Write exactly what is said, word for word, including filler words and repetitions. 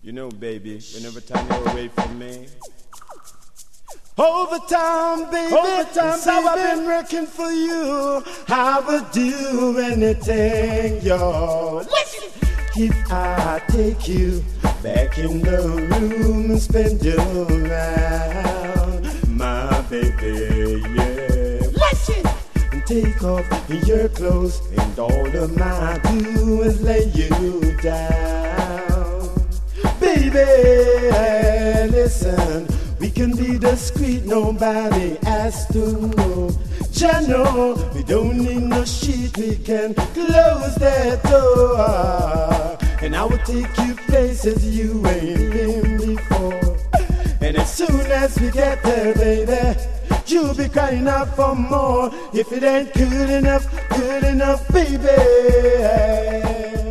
You know, baby, whenever time you're away from me. Overtime, baby, Overtime, baby. I've been working for you. I would do anything, yo. Listen. If I take you back in the room and spend you around, my baby, yeah. Listen. And take off your clothes and all of my do is lay you down. Baby, listen. We can be discreet, nobody has to know. Ya know, we don't need no sheet, we can close that door. And I will take you places you ain't been before. And as soon as we get there, baby, you'll be crying out for more. If it ain't good enough, good enough, baby.